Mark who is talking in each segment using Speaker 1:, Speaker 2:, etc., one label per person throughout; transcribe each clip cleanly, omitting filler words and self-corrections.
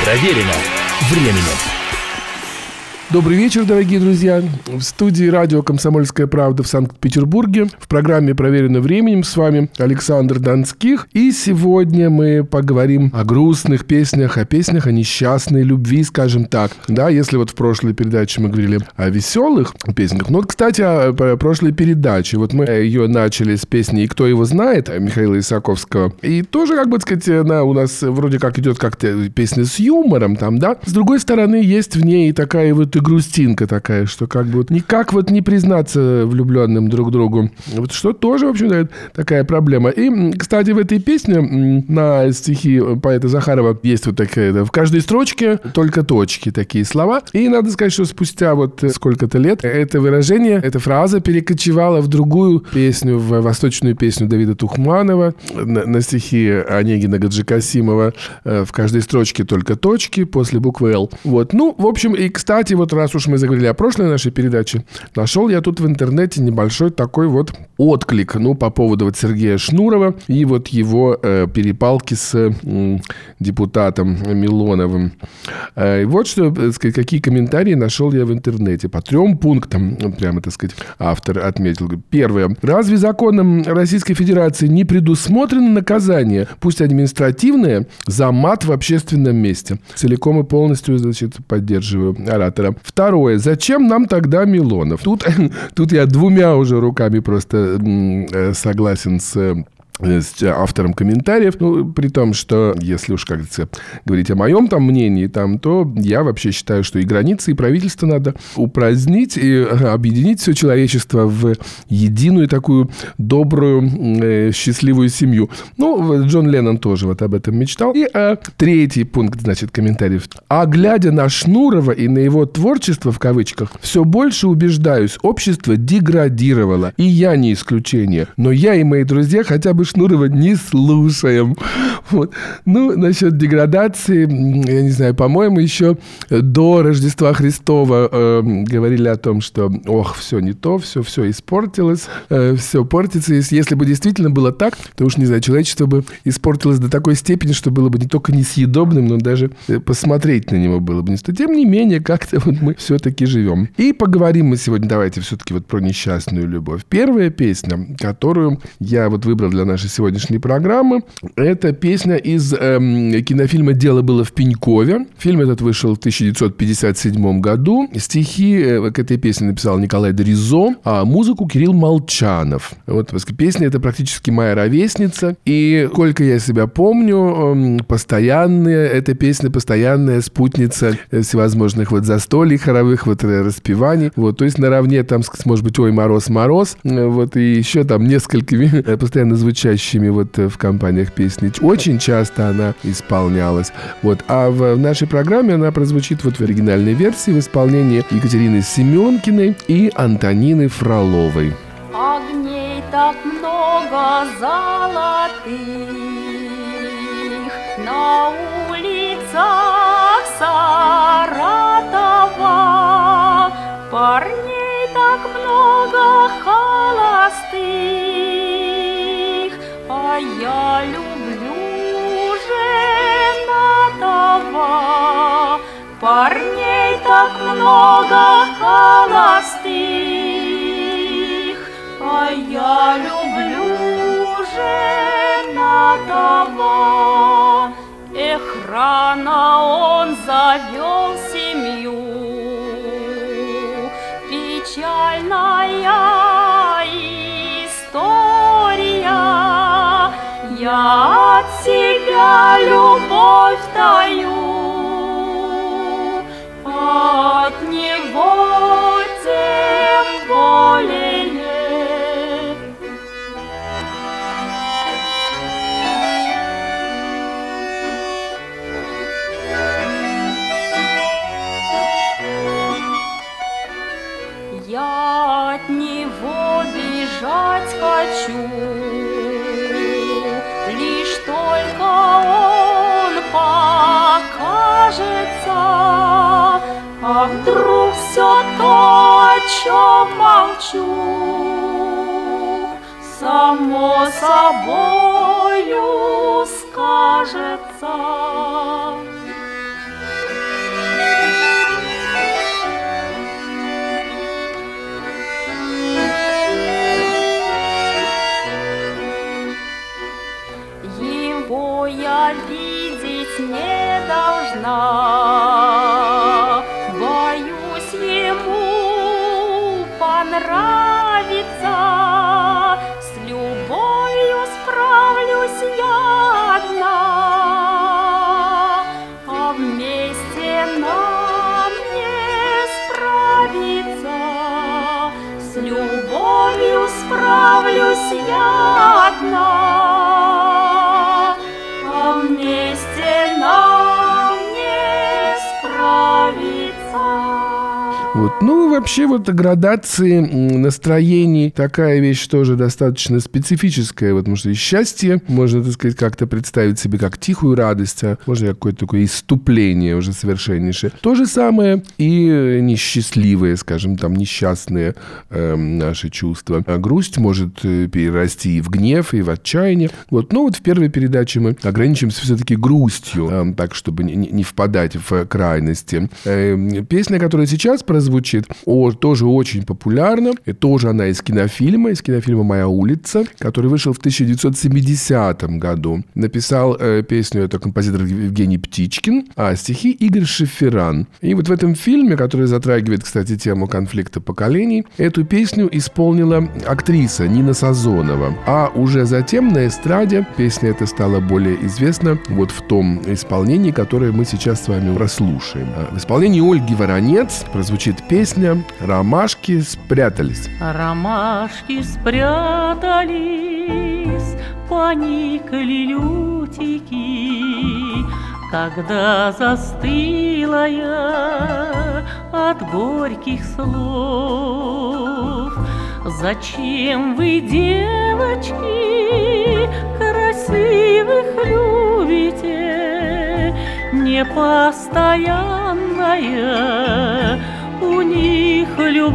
Speaker 1: Проверено временем.
Speaker 2: Добрый вечер, дорогие друзья. В студии радио «Комсомольская правда» в Санкт-Петербурге. В программе «Проверено временем» с вами Александр Донских. И сегодня мы поговорим о грустных песнях, о несчастной любви, скажем так. Да, если вот в прошлой передаче мы говорили о веселых песнях. Ну вот, кстати, о прошлой передаче. Вот мы ее начали с песни «И кто его знает» Михаила Исаковского. И тоже, как бы сказать, она у нас вроде как идет как-то песня с юмором там, да. С другой стороны, есть в ней такая вот и грустинка такая, что как бы вот никак вот не признаться влюбленным друг другу. Вот что тоже, в общем-то, такая проблема. И, кстати, в этой песне на стихи поэта Захарова есть вот такая, в каждой строчке только точки, такие слова. И надо сказать, что спустя вот сколько-то лет это выражение, эта фраза перекочевала в другую песню, в восточную песню Давида Тухманова на стихи Онегина Гаджикасимова. В каждой строчке только точки после буквы «Л». Вот. Ну, в общем, и, кстати, вот раз уж мы заговорили о прошлой нашей передаче, нашел я тут в интернете небольшой такой вот отклик, по поводу вот Сергея Шнурова и вот его перепалки с депутатом Милоновым. И вот что, какие комментарии нашел я в интернете. По 3 пунктам, прямо, так сказать, автор отметил. Первое. Разве законом Российской Федерации не предусмотрено наказание, пусть административное, за мат в общественном месте? Целиком и полностью, значит, поддерживаю оратора. Второе. Зачем нам тогда Милонов? Тут я 2 уже руками просто согласен с автором комментариев, при том, что, если уж, как говорить о моем там мнении, то я вообще считаю, что и границы, и правительство надо упразднить, и объединить все человечество в единую такую добрую, счастливую семью. Джон Леннон тоже вот об этом мечтал. И 3 пункт, значит, комментариев. А глядя на Шнурова и на его творчество, в кавычках, все больше убеждаюсь, общество деградировало. И я не исключение. Но я и мои друзья хотя бы Шнурова не слушаем. Вот. Насчет деградации, я не знаю, по-моему, еще до Рождества Христова говорили о том, что, все не то, все испортилось, все портится. Если бы действительно было так, то уж, не знаю, человечество бы испортилось до такой степени, что было бы не только несъедобным, но даже посмотреть на него было бы не стоит. Тем не менее, как-то вот мы все-таки живем. И поговорим мы сегодня, давайте, все-таки вот про несчастную любовь. Первая песня, которую я вот выбрал для нашей сегодняшней программы, это песня из кинофильма «Дело было в Пенькове». Фильм этот вышел в 1957 году. Стихи к этой песне написал Николай Доризо, а музыку Кирилл Молчанов. Вот песня эта практически моя ровесница. И, сколько я себя помню, эта песня постоянная спутница всевозможных вот застолий хоровых, вот распеваний. Вот, то есть наравне там, может быть, «Ой, мороз, мороз», вот, и еще там несколькими постоянно звучащими вот в компаниях песни. Очень часто она исполнялась. Вот. А в нашей программе она прозвучит вот в оригинальной версии в исполнении Екатерины Семенкиной и Антонины Фроловой.
Speaker 3: Огней так много золотых на улицах Саратова, парней так много холостых, а я люблю женатого. Парней так много холостых, а я люблю женатого. Эх, рано он завел семью, печальная история. Я от себя любовь таю, от него тем более. Я от него бежать хочу, лишь только он покажется. А вдруг все то, о чем молчу, само собою скажется? его я видеть не должна. Боюсь ему понравится, с любовью справлюсь я одна, а вместе нам не справиться. С любовью справлюсь я одна, а вместе нам не справиться.
Speaker 2: Вот. Ну, вообще, вот градации настроений такая вещь тоже достаточно специфическая, вот, потому что и счастье можно, так сказать, как-то представить себе как тихую радость, а можно какое-то такое исступление уже совершеннейшее. То же самое и несчастливые, скажем, там, несчастные наши чувства. А грусть может перерасти и в гнев, и в отчаяние. Вот. Но вот в первой передаче мы ограничимся все-таки грустью, так, чтобы не впадать в крайности. Песня, которая сейчас прозвучит, тоже очень популярна. И тоже она из кинофильма «Моя улица», который вышел в 1970 году. Написал песню это композитор Евгений Птичкин, а стихи Игорь Шеферан. И вот в этом фильме, который затрагивает, кстати, тему конфликта поколений, эту песню исполнила актриса Нина Сазонова. А уже затем на эстраде песня эта стала более известна вот в том исполнении, которое мы сейчас с вами прослушаем. В исполнении Ольги Воронец прозвучит песня «Ромашки спрятались».
Speaker 4: Ромашки спрятались, поникли лютики, когда застыла я от горьких слов. Зачем вы, девочки, красивых любите, непостоянная у них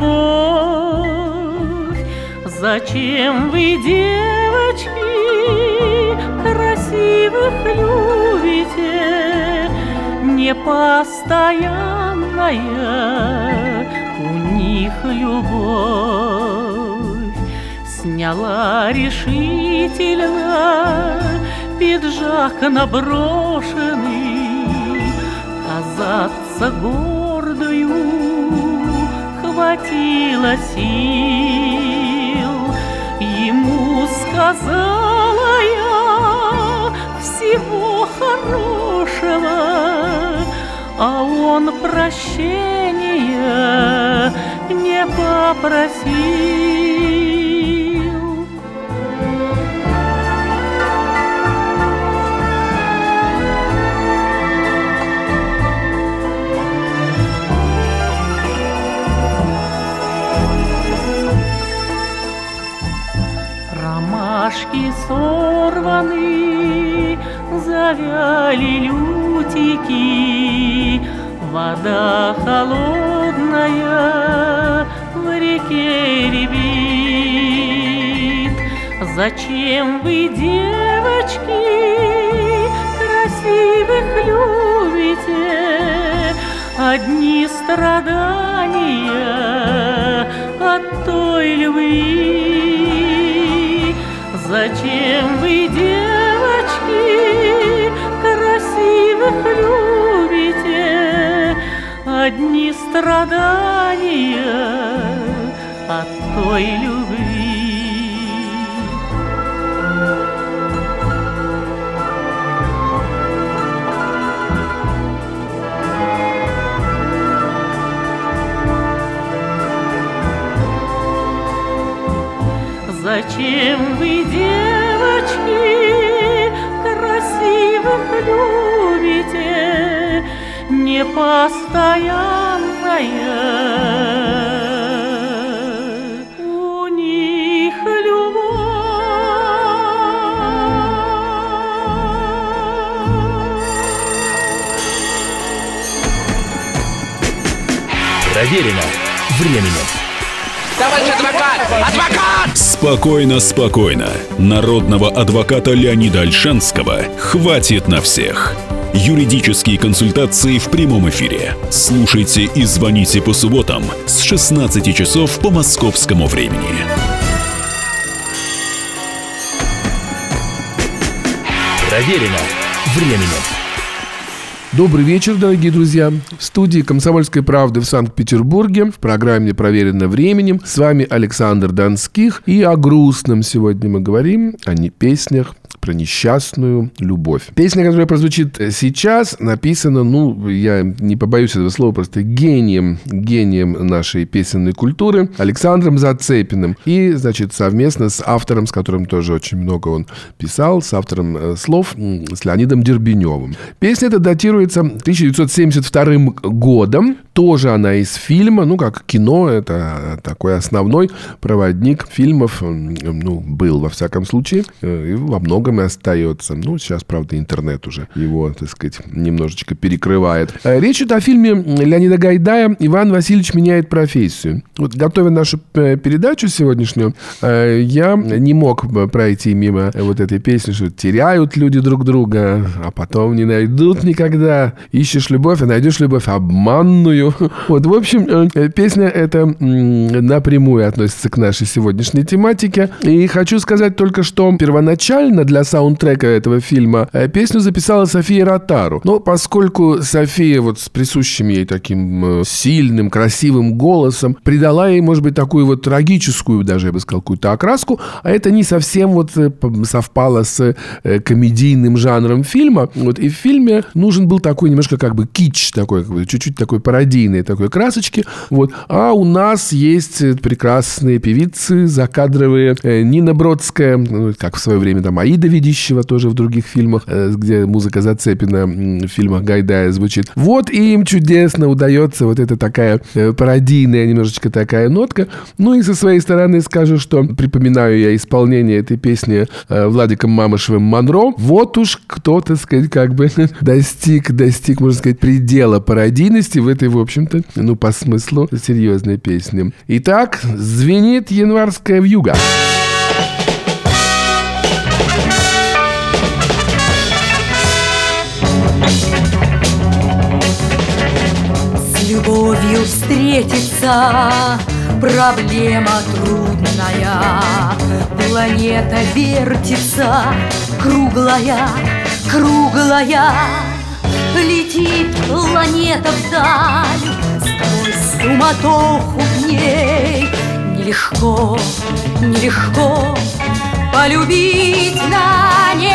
Speaker 4: любовь? Зачем вы, девочки, красивых любите, непостоянная у них любовь? Сняла решительно пиджак наброшенный, казаться гордою хватило сил. Ему сказала я всего хорошего, а он прощения не попросил. Ромашки сорваны, завяли лютики, вода холодная в реке рябит. Зачем вы, девочки, красивых любите, одни страдания от той любви? Зачем вы, девочки, красивых любите, одни страдания от той любви? Зачем вы, девочки, красивых любите, непостоянная у них любовь?
Speaker 1: Проверено временем.
Speaker 5: Товарищ адвокат! Адвокат!
Speaker 6: Спокойно, спокойно. Народного адвоката Леонида Ольшанского хватит на всех. Юридические консультации в прямом эфире. Слушайте и звоните по субботам с 16 часов по московскому времени.
Speaker 1: Проверено временем.
Speaker 2: Добрый вечер, дорогие друзья. В студии «Комсомольской правды» в Санкт-Петербурге в программе «Проверено временем» с вами Александр Донских. И о грустном сегодня мы говорим, о песнях про несчастную любовь. Песня, которая прозвучит сейчас, написана, я не побоюсь этого слова, просто гением нашей песенной культуры Александром Зацепиным. И, совместно с автором, с которым тоже очень много он писал, с автором слов, с Леонидом Дербеневым. Песня эта датируется 1972 годом. Тоже она из фильма, как кино, это такой основной проводник фильмов, был во всяком случае, и во многом и остается. Сейчас, правда, интернет уже его, немножечко перекрывает. Речь идет о фильме Леонида Гайдая «Иван Васильевич меняет профессию». Готовя нашу передачу сегодняшнюю, я не мог пройти мимо этой песни, что теряют люди друг друга, а потом не найдут никогда. Ищешь любовь, а найдешь любовь обманную. В общем, песня эта напрямую относится к нашей сегодняшней тематике. И хочу сказать только, что первоначально для саундтрека этого фильма песню записала София Ротару. Но поскольку София с присущим ей таким сильным, красивым голосом придала ей, может быть, такую трагическую, даже, я бы сказал, какую-то окраску, а это не совсем совпало с комедийным жанром фильма. И в фильме нужен был такой немножко кич, такой, чуть-чуть такой пародийной такой красочки. А у нас есть прекрасные певицы закадровые. Нина Бродская, как в свое время Аида Ведищева тоже в других фильмах, где музыка Зацепина в фильмах Гайдая звучит. И им чудесно удается эта такая пародийная немножечко такая нотка. И со своей стороны скажу, что припоминаю я исполнение этой песни Владиком Мамышевым «Монро». Уж кто-то, достиг, можно сказать, предела пародийности в этой, в общем-то, по смыслу серьезной песни. Итак, звенит январская вьюга.
Speaker 3: С любовью встретиться проблема трудная. Планета вертится, круглая, круглая. Летит планета вдаль, сквозь суматоху дней. Нелегко, нелегко полюбить на ней.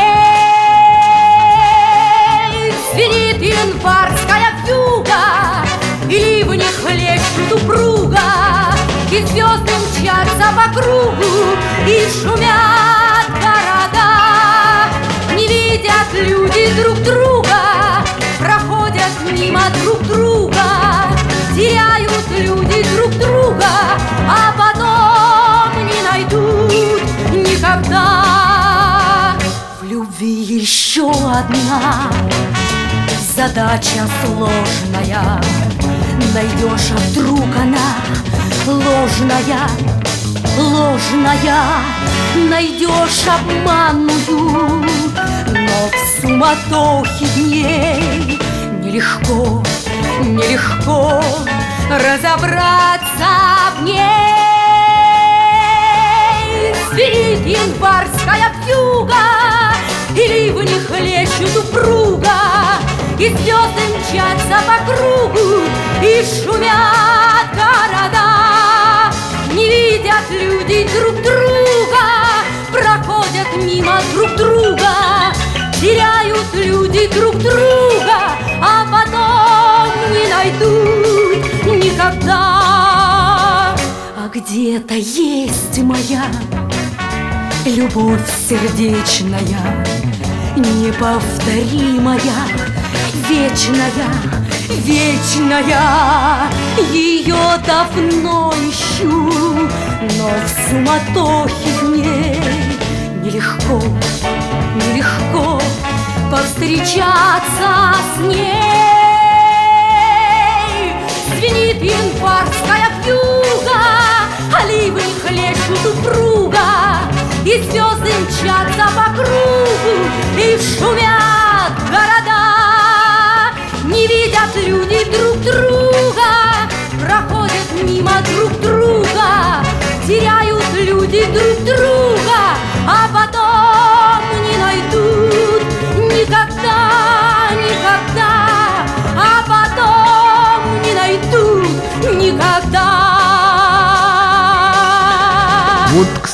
Speaker 3: Звенит январская вьюга, и ливни хлещут упруга, и звезды мчатся по кругу, и шумят города. Не видят люди друг друга, проходят мимо друг друга, теряют люди друг друга, а потом не найдут никогда. В любви еще одна задача сложная. Найдешь, а вдруг она ложная, ложная. Найдешь обманную, но в суматохе дней нелегко, нелегко разобраться в ней. Звенит январская вьюга, и ливни хлещут упруга, и звезды мчатся по кругу, и шумят города. Не видят люди друг друга, проходят мимо друг друга, теряют люди друг друга, а потом не найдут никогда. А где-то есть моя любовь сердечная, неповторимая, вечная, вечная. Ее давно ищу, но в суматохе дней нелегко, нелегко повстречаться с ней. Звенит январская вьюга, а ливни хлещут упруга, и звезды мчатся по кругу, и шумят города. Не видят люди друг друга, проходят мимо друг друга, теряют люди друг друга, а потом не найдут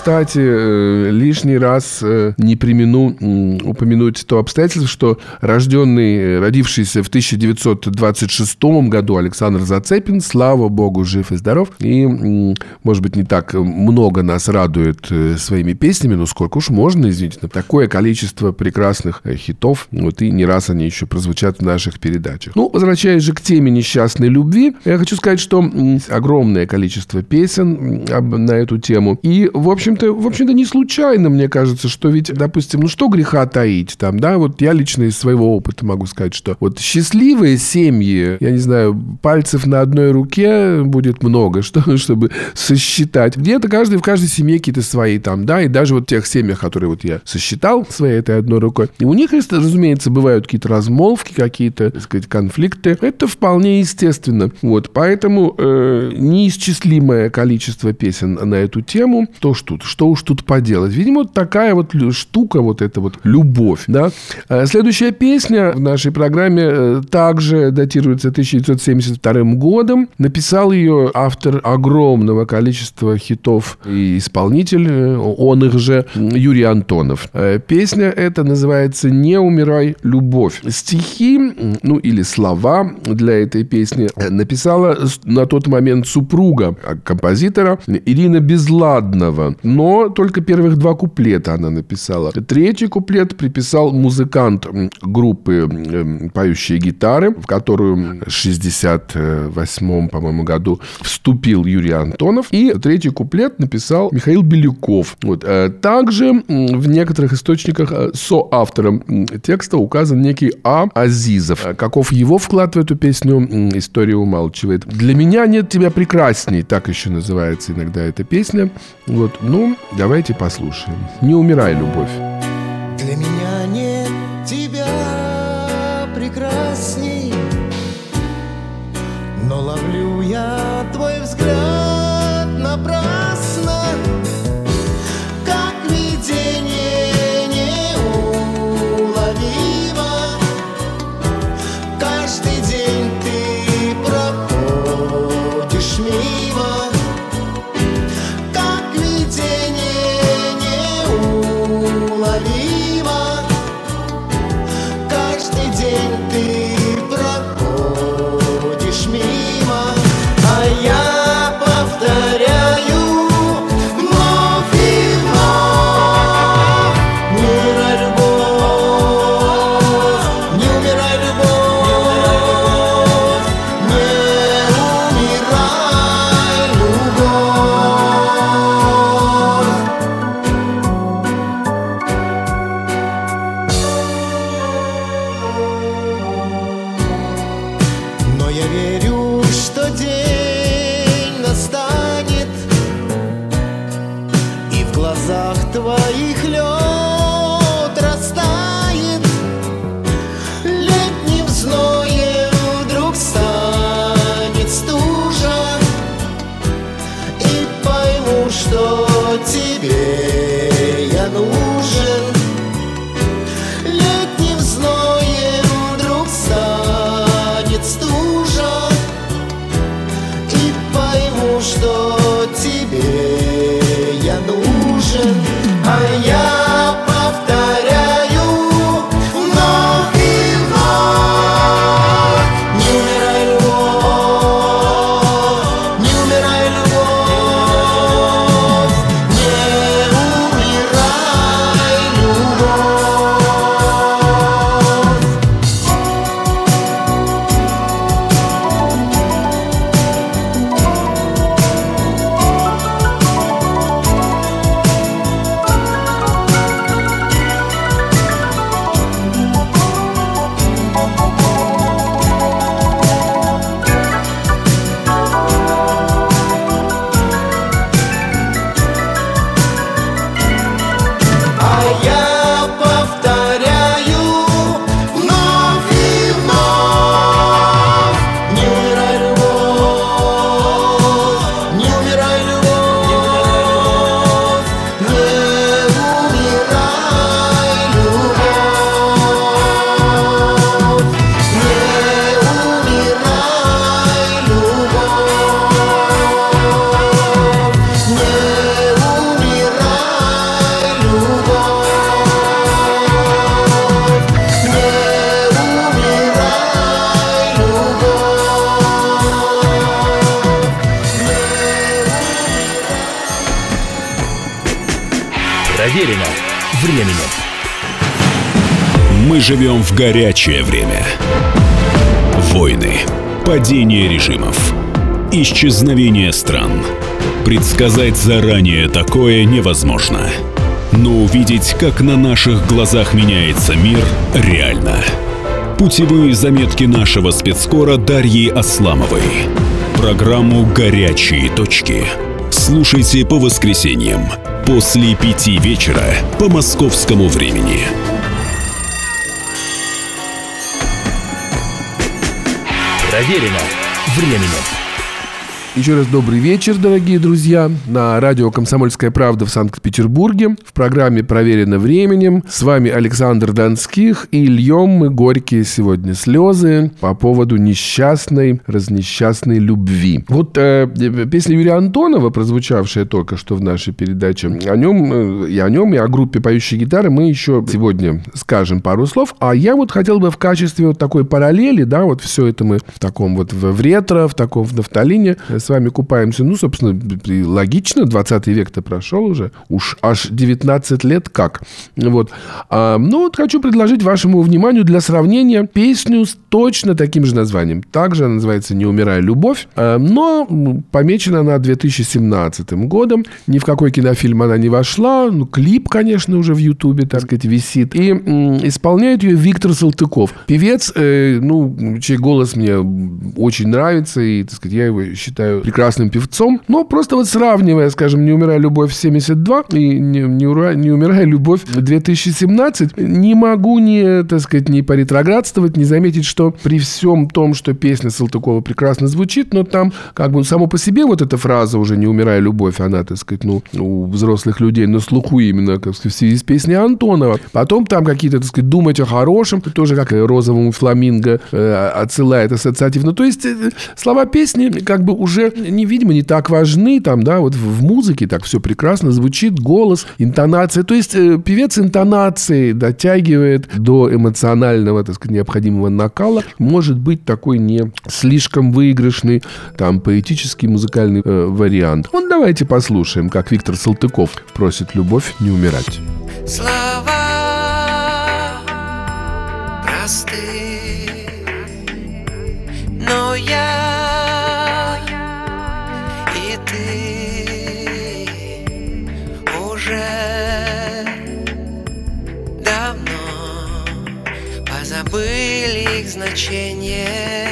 Speaker 2: кстати, лишний раз не премину упомянуть то обстоятельство, что родившийся в 1926 году Александр Зацепин, слава богу, жив и здоров. И, может быть, не так много нас радует своими песнями, но сколько уж можно, извините, на такое количество прекрасных хитов. Вот и не раз они еще прозвучат в наших передачах. Ну, возвращаясь же к теме несчастной любви, я хочу сказать, что огромное количество песен на эту тему. И, в общем-то, не случайно, мне кажется, что ведь, допустим, ну что греха таить там, да, вот я лично из своего опыта могу сказать, что вот счастливые семьи, я не знаю, пальцев на одной руке будет много, чтобы сосчитать. Где-то в каждой семье какие-то свои там, да, и даже вот в тех семьях, которые вот я сосчитал своей этой одной рукой, и у них, разумеется, бывают какие-то размолвки, какие-то, так сказать, конфликты. Это вполне естественно. Вот, поэтому неисчислимое количество песен на эту тему. Что уж тут поделать. Видимо, вот такая вот штука, вот эта вот любовь, да. Следующая песня в нашей программе также датируется 1972 годом. Написал ее автор огромного количества хитов и исполнитель, он их же, Юрий Антонов. Песня эта называется «Не умирай, любовь». Стихи, ну или слова для этой песни написала на тот момент супруга композитора Ирина Безладнова. Но только первых 2 куплета она написала. 3-й куплет приписал музыкант группы «Поющие гитары», в которую в 1968, по-моему, году вступил Юрий Антонов. И 3-й куплет написал Михаил Беляков. Вот. Также в некоторых источниках соавтором текста указан некий А. Азизов. Каков его вклад в эту песню, история умалчивает. «Для меня нет тебя прекрасней», так еще называется иногда эта песня. Вот, ну, давайте послушаем. «Не умирай, любовь».
Speaker 7: Для меня нет тебя прекрасней, но ловлю я твой взгляд напрасно, как видение неуловимо. Каждый день ты проходишь мимо, как видение неуловимо.
Speaker 1: Проверено временем.
Speaker 6: Мы живем в горячее время. Войны, падение режимов, исчезновение стран. Предсказать заранее такое невозможно. Но увидеть, как на наших глазах меняется мир, реально. Путевые заметки нашего спецкора Дарьи Асламовой. Программу «Горячие точки» слушайте по воскресеньям после 5 вечера по московскому времени.
Speaker 1: Проверено временем.
Speaker 2: Еще раз добрый вечер, дорогие друзья. На радио «Комсомольская правда» в Санкт-Петербурге. В программе «Проверено временем». С вами Александр Донских. И льем мы горькие сегодня слезы по поводу несчастной, разнесчастной любви. Вот песня Юрия Антонова, прозвучавшая только что в нашей передаче, о нем и о группе «Поющие гитары» мы еще сегодня скажем пару слов. А я вот хотел бы в качестве вот такой параллели, да, вот все это мы в таком вот в ретро, в таком в нафталине с вами купаемся. Ну, собственно, логично, 20 век-то прошел уже. Уж аж 19 лет как. Вот. Ну, вот хочу предложить вашему вниманию для сравнения песню с точно таким же названием. Также она называется «Не умирай, любовь», но помечена она 2017 годом. Ни в какой кинофильм она не вошла. Ну, клип, конечно, уже в Ютубе, так сказать, висит. И исполняет ее Виктор Салтыков. Певец, чей голос мне очень нравится, и, так сказать, я его считаю прекрасным певцом. Но просто вот сравнивая, скажем, «Не умирай, любовь» 72 и «Не умирай, любовь» 2017, не могу не поретроградствовать, не заметить, что при всем том, что песня Салтыкова прекрасно звучит, но там как бы само по себе вот эта фраза уже «Не умирай, любовь», она, так сказать, у взрослых людей на слуху именно, как сказать, в связи с песней Антонова. Потом там какие-то, так сказать, «Думать о хорошем», тоже как и «Розовому фламинго» отсылает ассоциативно. То есть слова песни как бы уже, видимо, не так важны. Там, да, вот в музыке так все прекрасно звучит, голос, интонация. То есть певец интонации дотягивает до эмоционального, так сказать, необходимого накала. Может быть такой не слишком выигрышный, там, поэтический музыкальный вариант. Вот давайте послушаем, как Виктор Салтыков просит любовь не умирать.
Speaker 8: Слова просты, но я и ты уже давно позабыли их значение.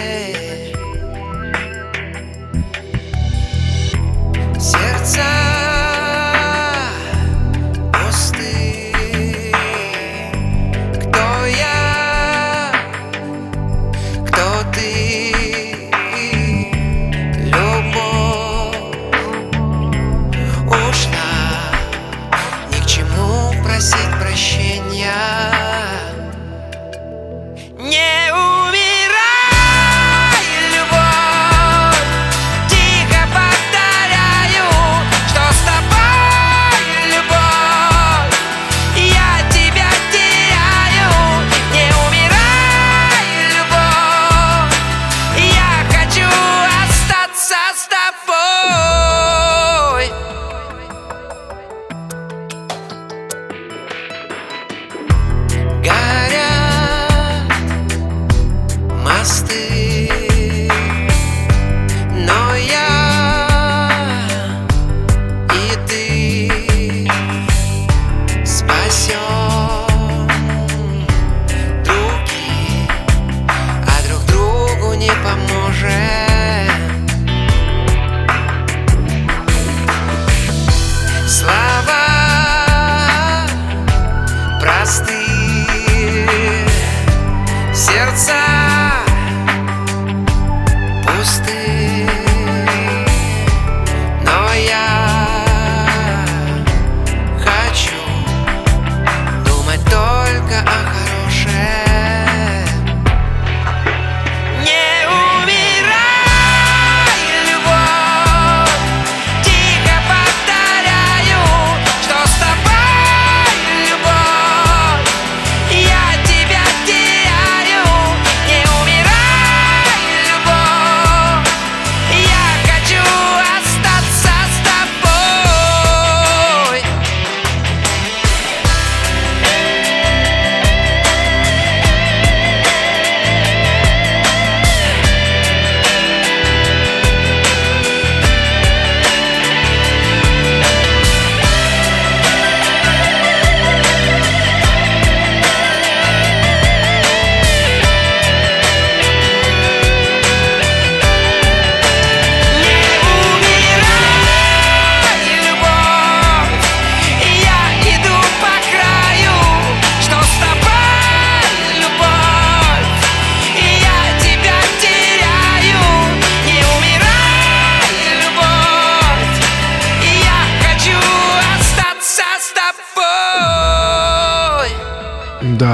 Speaker 8: Сердца пусты. Кто я? Кто ты? Любовь ушла. Ни к чему просить прощения. Не умирай, любовь. Тихо повторяю, что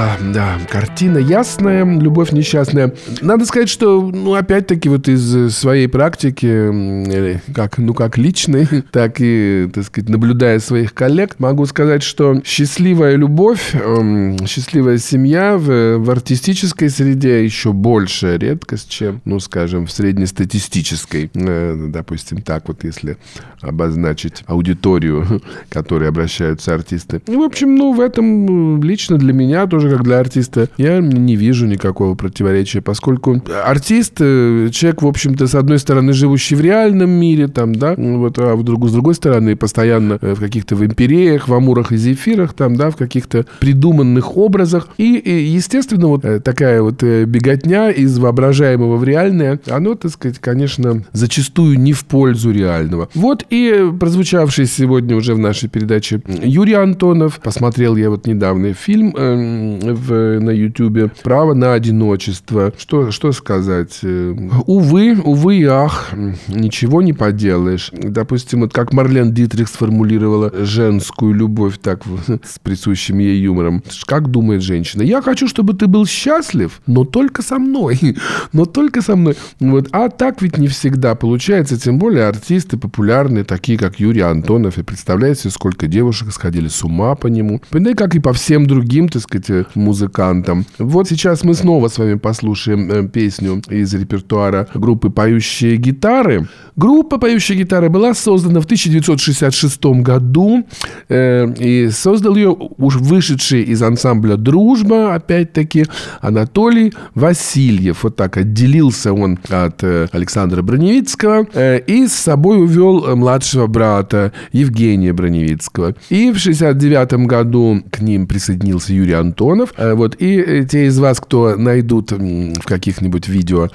Speaker 2: Да, картина ясная, любовь несчастная. Надо сказать, что, опять-таки, вот из своей практики, как личной, так и, так сказать, наблюдая своих коллег, могу сказать, что счастливая любовь, счастливая семья в артистической среде еще большая редкость, чем, скажем, в среднестатистической, допустим, так вот, если обозначить аудиторию, к которой обращаются артисты. И, в общем, в этом лично для меня, тоже как для артиста, я не вижу никакого противоречия, поскольку артист, человек, в общем-то, с одной стороны, живущий в реальном мире, там, да, вот, а с другой стороны, постоянно в каких-то вампиреях, в амурах и зефирах, там, да, в каких-то придуманных образах. И естественно, вот такая вот беготня из воображаемого в реальное, оно, так сказать, конечно, зачастую не в пользу реального. Вот и прозвучавший сегодня уже в нашей передаче Юрий Антонов. Посмотрел я вот недавно фильм на Ютубе «Право на одиночество». Что сказать? Увы и ах, ничего не поделаешь. Допустим, вот как Марлен Дитрих сформулировала женскую любовь так с присущим ей юмором. Как думает женщина? Я хочу, чтобы ты был счастлив, но только со мной. Но только со мной. Вот. А так ведь не всегда получается. Тем более артисты популярные, такие как Юрий Антонов. И представляете, сколько девушек сходили с ума по нему. Да и как и по всем другим, так сказать, музыкантам. Вот сейчас мы снова с вами послушаем песню из репертуара группы «Поющие гитары». Группа «Поющие гитары» была создана в 1966 году. И создал ее уж вышедший из ансамбля «Дружба», опять-таки, Анатолий Васильев. Вот так отделился он от Александра Броневицкого и с собой увел младшего брата Евгения Броневицкого. И в 1969 году к ним присоединился Юрий Антонов. Вот. И те из вас, кто найдут в каких-нибудь видео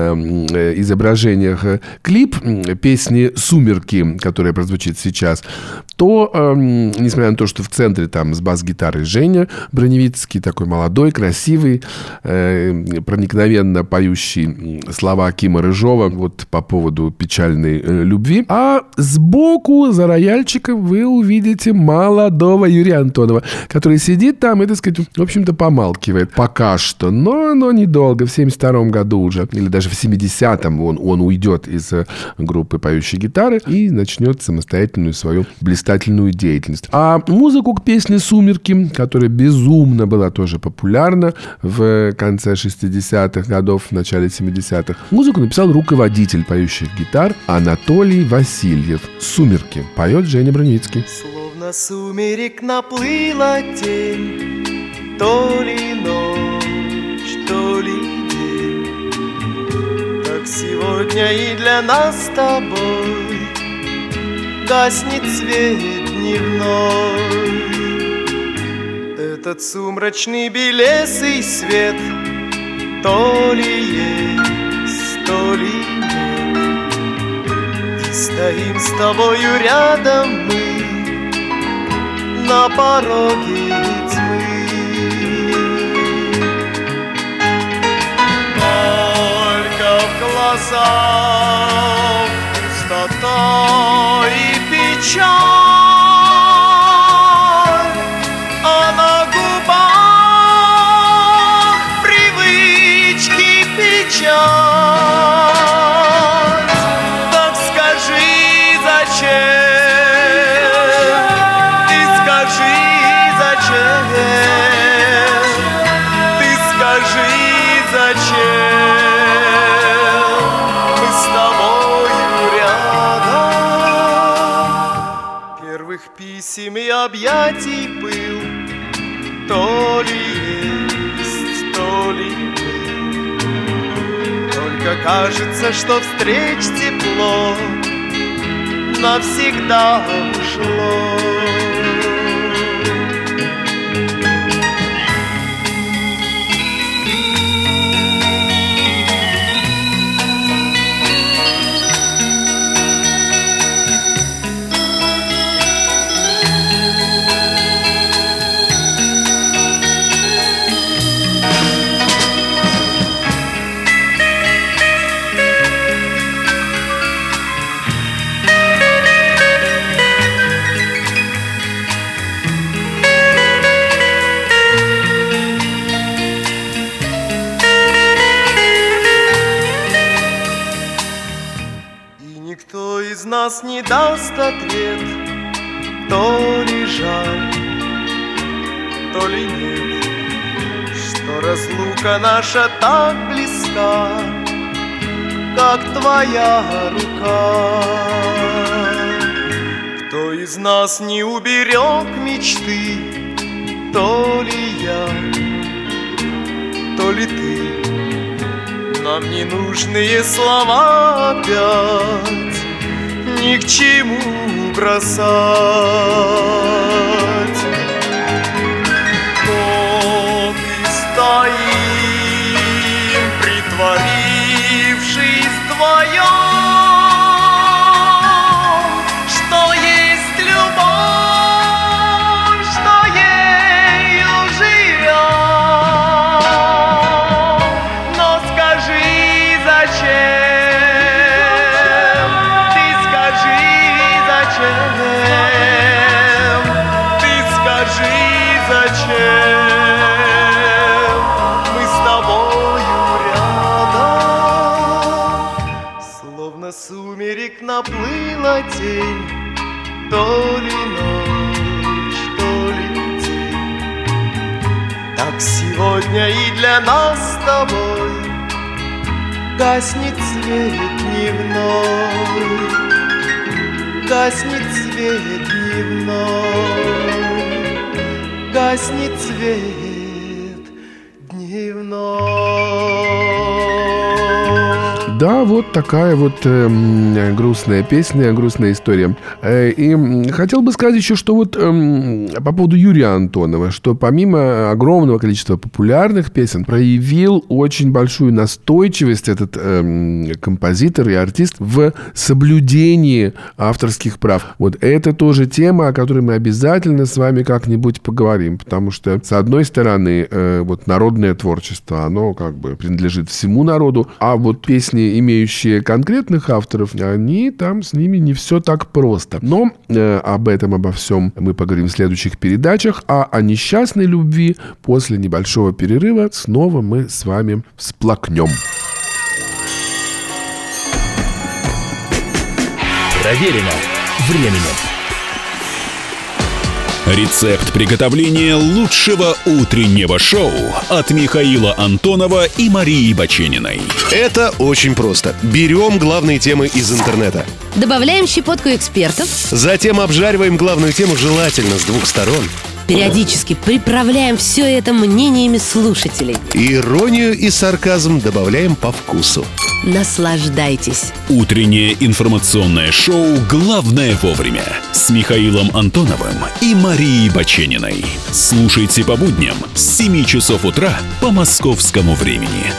Speaker 2: изображениях клип песни «Сумерки», которая прозвучит сейчас, то, несмотря на то, что в центре там с бас-гитарой Женя Броневицкий, такой молодой, красивый, проникновенно поющий слова Кима Рыжова вот по поводу печальной любви. А сбоку за рояльчиком вы увидите молодого Юрия Антонова, который сидит там и, так сказать, в общем-то, помалкивает. Пока что, но недолго. В 1972 году уже, или даже в 70-м он уйдет из группы «Поющие гитары» и начнет самостоятельную свою блистательную деятельность. А музыку к песне «Сумерки», которая безумно была тоже популярна в конце 60-х годов, в начале 70-х, музыку написал руководитель «Поющих гитар» Анатолий Васильев. «Сумерки» поет Женя Броневицкий.
Speaker 7: Словно сумерек наплыла тень, то ли ночь, то ли день. Так сегодня и для нас с тобой гаснет свет дневной. Этот сумрачный белесый свет то ли есть, то ли нет. И стоим с тобою рядом мы на пороге тьмы. Только в глазах пустота и печаль, а на губах привычки печаль. Так скажи, зачем? Ты скажи, зачем? Ты скажи, зачем? Мы с тобою рядом. Первых писем и объятий пыл то ли есть, то ли был. Только кажется, что встреч тепло навсегда ушло. нас не даст ответ, то ли жаль, то ли нет, что разлука наша так близка, как твоя рука. Кто из нас не уберег мечты, то ли я, то ли ты. Нам ненужные слова опять ни к чему бросать. Вот и стоим, притворившись вдвоем, что есть любовь, что ею живем. Но скажи, зачем? Ты скажи, зачем? Ты скажи, зачем? Мы с тобою рядом, словно сумерек наплыла тень, то ли ночь, то ли день. Так сегодня и для нас с тобой гаснет свет дневной, гаснет свет дневной, гаснет свет дневной.
Speaker 2: Да, вот такая вот грустная песня, грустная история. И хотел бы сказать еще, что вот по поводу Юрия Антонова, что помимо огромного количества популярных песен, проявил очень большую настойчивость этот композитор и артист в соблюдении авторских прав. Вот это тоже тема, о которой мы обязательно с вами как-нибудь поговорим, потому что, с одной стороны, вот народное творчество, оно как бы принадлежит всему народу, а вот песни, имеющие конкретных авторов, они там с ними не все так просто. Но об этом, обо всем мы поговорим в следующих передачах, а о несчастной любви после небольшого перерыва снова мы с вами всплакнем.
Speaker 1: Проверено временем.
Speaker 6: Рецепт приготовления лучшего утреннего шоу от Михаила Антонова и Марии Бачениной.
Speaker 9: Это очень просто. Берем главные темы из интернета.
Speaker 10: Добавляем щепотку экспертов.
Speaker 9: Затем обжариваем главную тему желательно с двух сторон.
Speaker 10: Периодически приправляем все это мнениями слушателей.
Speaker 9: Иронию и сарказм добавляем по вкусу.
Speaker 10: Наслаждайтесь.
Speaker 6: Утреннее информационное шоу «Главное вовремя» с Михаилом Антоновым и Марией Бачениной. Слушайте по будням с 7 часов утра по московскому времени.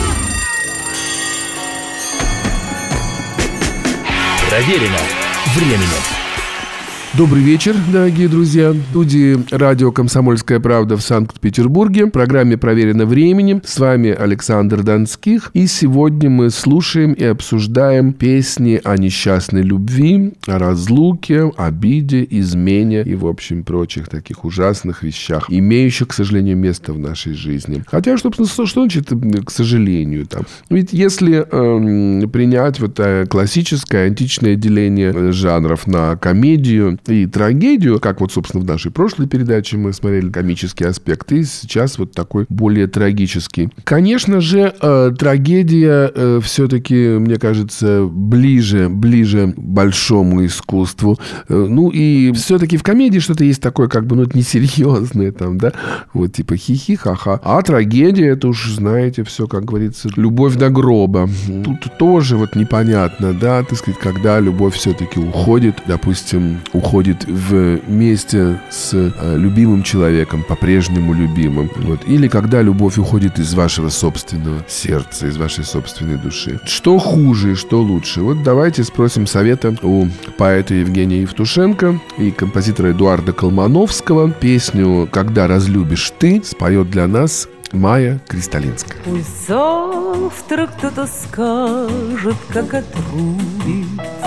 Speaker 1: Проверено временем.
Speaker 2: Добрый вечер, дорогие друзья. В студии радио «Комсомольская правда» в Санкт-Петербурге. В программе «Проверено временем». С вами Александр Донских. И сегодня мы слушаем и обсуждаем песни о несчастной любви, о разлуке, обиде, измене и, в общем, прочих таких ужасных вещах, имеющих, к сожалению, место в нашей жизни. Хотя, что значит «к сожалению»? Там? Ведь если принять вот классическое античное деление жанров на комедию и трагедию, как вот, собственно, в нашей прошлой передаче мы смотрели комический аспект, и сейчас вот такой более трагический. Конечно же, трагедия все-таки, мне кажется, ближе большому искусству. Ну, и все-таки в комедии что-то есть такое, как бы, ну, это несерьезное там, да, вот типа хихи, ха-ха. А трагедия, это уж, знаете, все, как говорится, любовь до гроба. Тут тоже вот непонятно, да, так сказать, когда любовь все-таки уходит, допустим, уходит вместе с любимым человеком, по-прежнему любимым. Вот. Или когда любовь уходит из вашего собственного сердца, из вашей собственной души. Что хуже и что лучше? Вот давайте спросим совета у поэта Евгения Евтушенко и композитора Эдуарда Колмановского. Песню «Когда разлюбишь ты» споет для нас Майя Кристалинская.
Speaker 4: Пусть завтра кто-то скажет, как отрубит,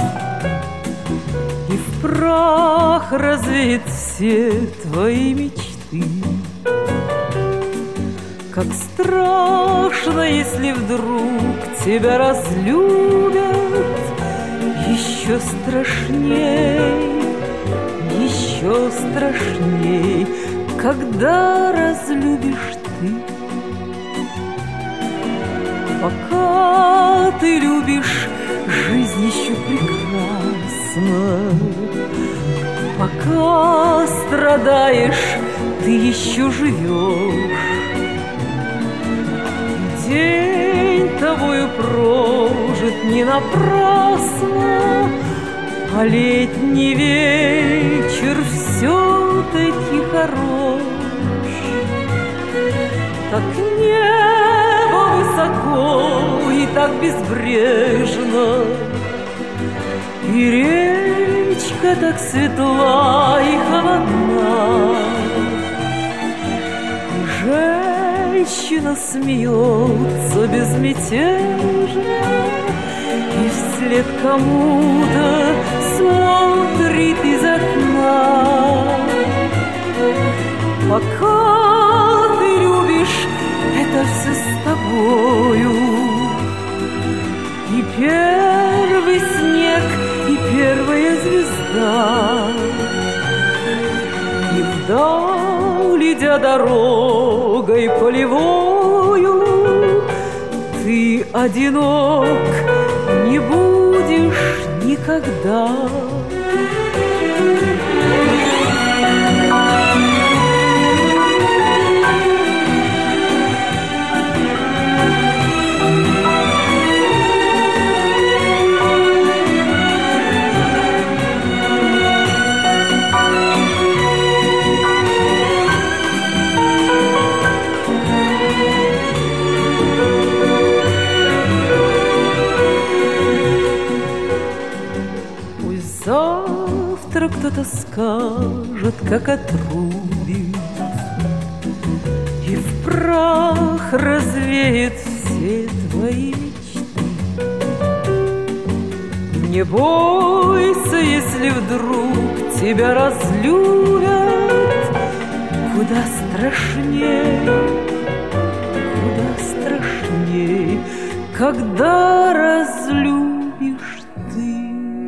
Speaker 4: и в прах развеет все твои мечты. Как страшно, если вдруг тебя разлюбят еще еще страшней, когда разлюбишь ты. Пока ты любишь, жизнь еще прекрасна. Пока страдаешь, ты еще живешь. День тобою прожит не напрасно, а летний вечер все-таки хорош. Так небо высоко и так безбрежно, и речка так светла и холодна, и женщина смеется безмятежно, и вслед кому-то смотрит из окна. Пока ты любишь, это все с тобою. И первый снег, и первая звезда, и вдаль, идя дорогой полевою, ты одинок не будешь никогда. Завтра кто-то скажет, как отрубит, и в прах развеет все твои мечты. Не бойся, если вдруг тебя разлюбят, куда страшней, когда разлюбишь ты.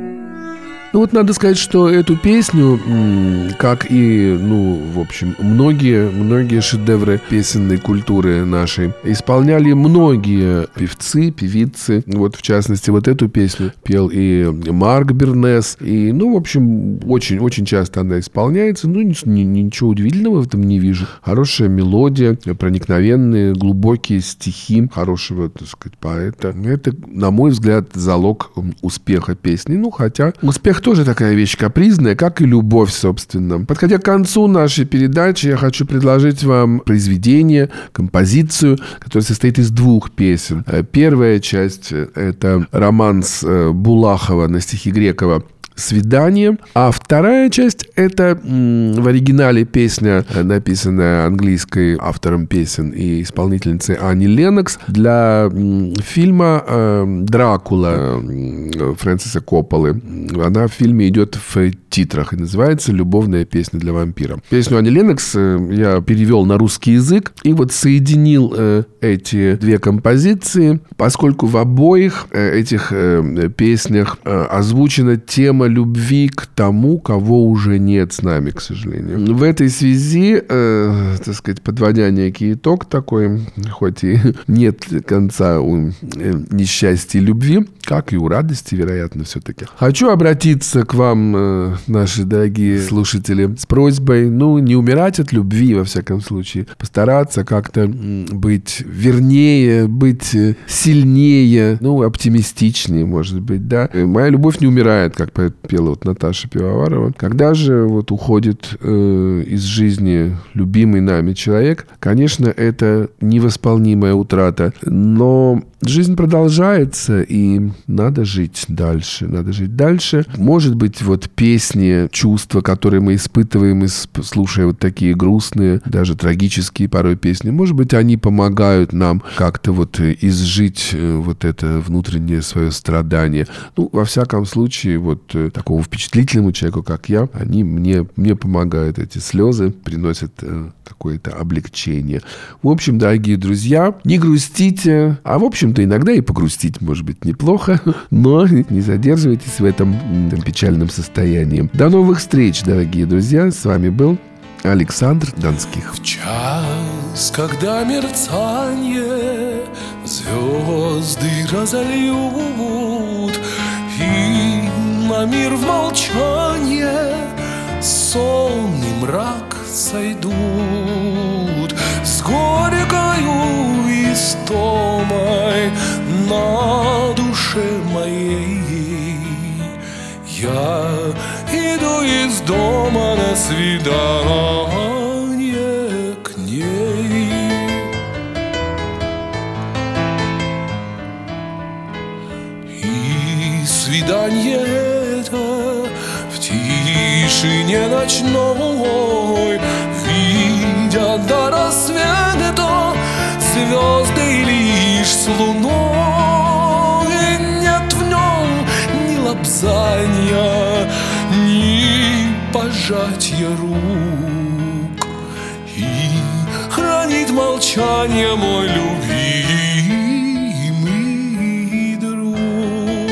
Speaker 2: Ну вот надо сказать, что эту песню, как и, в общем, многие шедевры песенной культуры нашей, исполняли многие певцы, певицы. Вот, в частности, вот эту песню пел и Марк Бернес. И, в общем, очень часто она исполняется. Ничего удивительного в этом не вижу. Хорошая мелодия, проникновенные, глубокие стихи хорошего, так сказать, поэта. Это, на мой взгляд, залог успеха песни. Хотя успех тоже такая вещь капризная, как и любовь, собственно. Подходя к концу нашей передачи, я хочу предложить вам произведение, композицию, которая состоит из двух песен. Первая часть — это романс Булахова на стихи Грекова «Свидание». А вторая часть — это в оригинале песня, написанная английской автором песен и исполнительницей Анни Леннокс для фильма «Дракула» Фрэнсиса Копполы. Она в фильме идет в титрах и называется «Любовная песня для вампира». Песню Анни Леннокс я перевел на русский язык и вот соединил эти две композиции, поскольку в обоих этих песнях озвучена тема любви к тому, кого уже нет с нами, к сожалению. В этой связи, так сказать, подводя некий итог такой, хоть и нет конца у несчастья и любви, как и у радости, вероятно, все-таки. Хочу обратиться к вам, наши дорогие слушатели, с просьбой, не умирать от любви, во всяком случае, постараться как-то быть вернее, быть сильнее, оптимистичнее, может быть, да. Моя любовь не умирает, как пела вот Наташа Пивоварова. Когда же вот уходит из жизни любимый нами человек, конечно, это невосполнимая утрата, но жизнь продолжается, и надо жить дальше. Может быть, вот песни, чувства, которые мы испытываем, слушая вот такие грустные, даже трагические порой песни, может быть, они помогают нам как-то вот изжить вот это внутреннее свое страдание. Во всяком случае, вот даже такому впечатлительному человеку, как я, они мне помогают. Эти слезы приносят какое-то облегчение. В общем, дорогие друзья, не грустите, а в общем-то иногда и погрустить может быть неплохо, но не задерживайтесь в этом печальном состоянии. До новых встреч, дорогие друзья. С вами был Александр Донских.
Speaker 11: В час, когда мерцанье звезды разольют, и на мир в молчанье сон и мрак сойдут, с горькою истомой на душе моей я иду из дома на свидание к ней. И свидание это в тишине ночной, видя до рассвета звезды лишь с луной. Нет в нем ни лобзанья, ни пожатия рук, и хранит молчание мой любимый друг.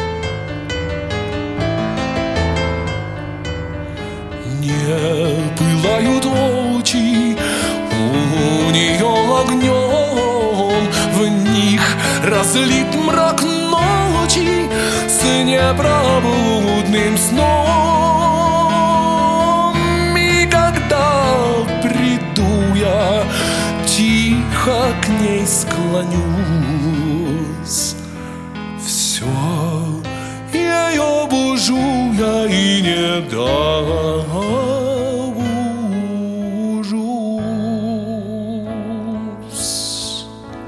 Speaker 11: Не пылают очи у нее огнем, в них разлит мрак ночи с непробудным сном. И когда приду я, тихо к ней склонюсь, все ее бужу я и не добужусь.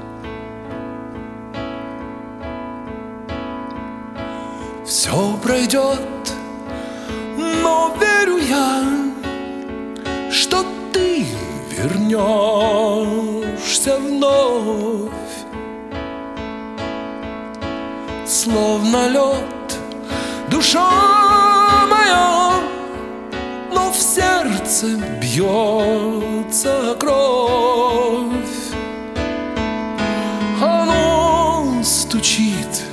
Speaker 11: Все пройдет, но верю я, что ты вернешься вновь. Словно лед душа моя, но в сердце бьется кровь. Оно стучит,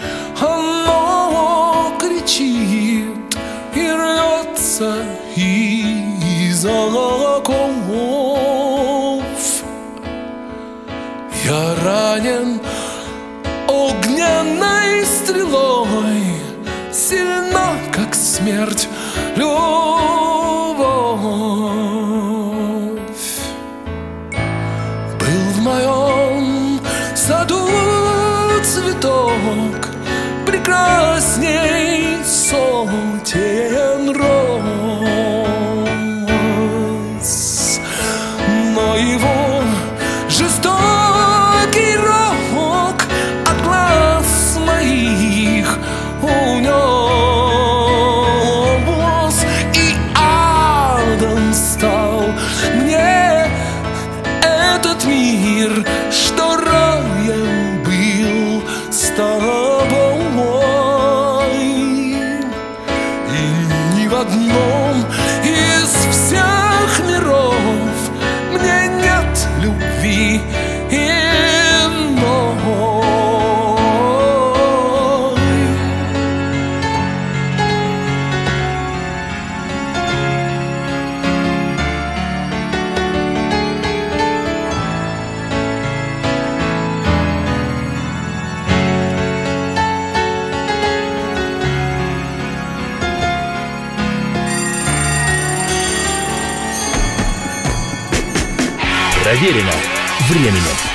Speaker 11: оно кричит и рвется из оков. Я ранен огненной стрелой, сильна, как смерть, любовь. Был в моем саду цветок прекрасней сотен роз, но его жестокий рок от глаз моих унес, и адом стал мне этот мир, что раем был с тобой. И ни в одном из всех миров мне нет любви иной.
Speaker 1: Проверено временем.